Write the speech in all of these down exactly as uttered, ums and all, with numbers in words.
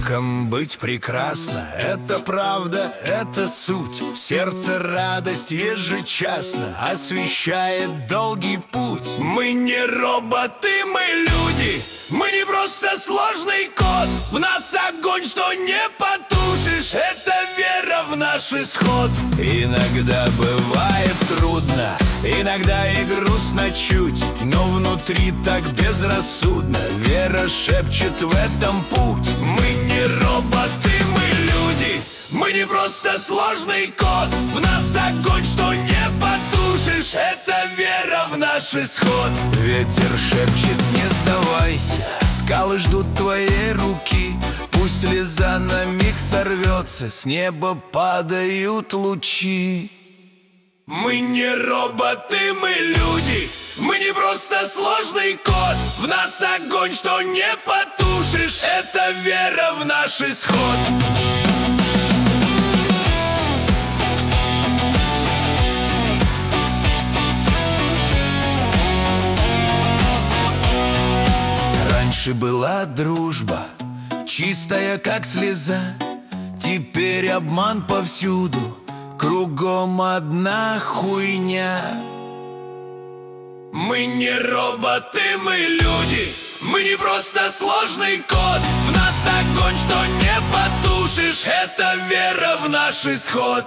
человеком быть прекрасно. Это правда, это суть. В сердце радость ежечасно освещает долгий путь. Мы не роботы, мы люди. Мы не просто сложный код. В нас огонь, что не потушишь. Это вера в наш исход. Иногда бывает трудно, иногда и грустно чуть, но внутри так безрассудно. Вера шепчет в этом путь. Мы не роботы, мы люди. Мы не просто сложный код. В нас огонь, что не потушишь. Это вера в наш исход. Ветер шепчет: не сдавайся, скалы ждут твоей руки. Пусть слеза на миг сорвется, с неба падают лучи. Мы не роботы, мы люди. Мы не просто сложный код. В нас огонь, что не потушишь. Это вера в наш исход. Раньше была дружба, чистая как слеза. Теперь обман повсюду, кругом одна хуйня. Мы не роботы, мы люди. Мы не просто сложный код. В нас огонь, что не потушишь. Это вера в наш исход.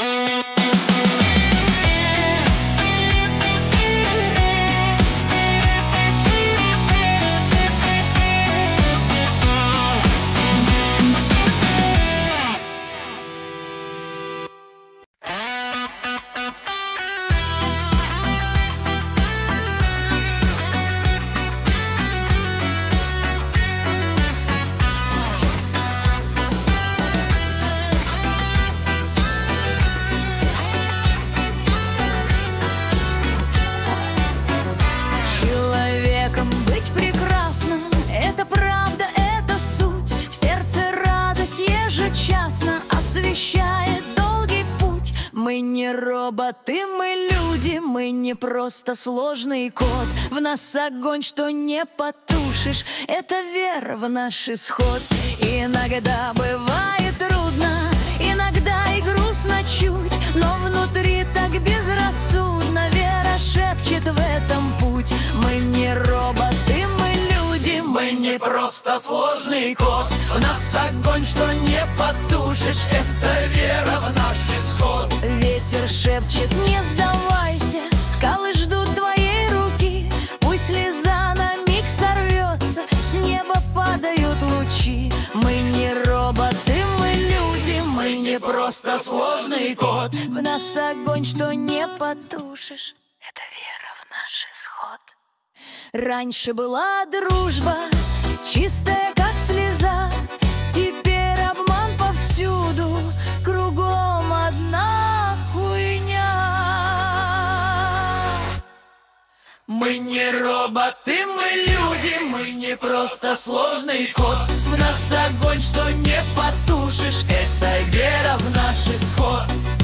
Мы не роботы, мы люди. Мы не просто сложный код. В нас огонь, что не потушишь. Это вера в наш исход. Иногда бывает трудно, иногда и грустно чуть, но внутри так безрассудно. Вера шепчет в этом путь. Мы не роботы, мы люди. Мы не просто сложный код. В нас огонь, что не потушишь. Это вера в наш исход. Ветер шепчет: не сдавайся, скалы ждут твоей руки. Пусть слеза на миг сорвется, с неба падают лучи. Мы не роботы, мы люди. Мы не просто сложный код. В нас огонь, что не потушишь. Это вера в наш исход. Раньше была дружба, чистая как слеза. Теперь обман повсюду, кругом одна хуйня. Мы не роботы, мы люди. Мы не просто сложный код. В нас огонь, что не потушишь. Это вера в наш исход.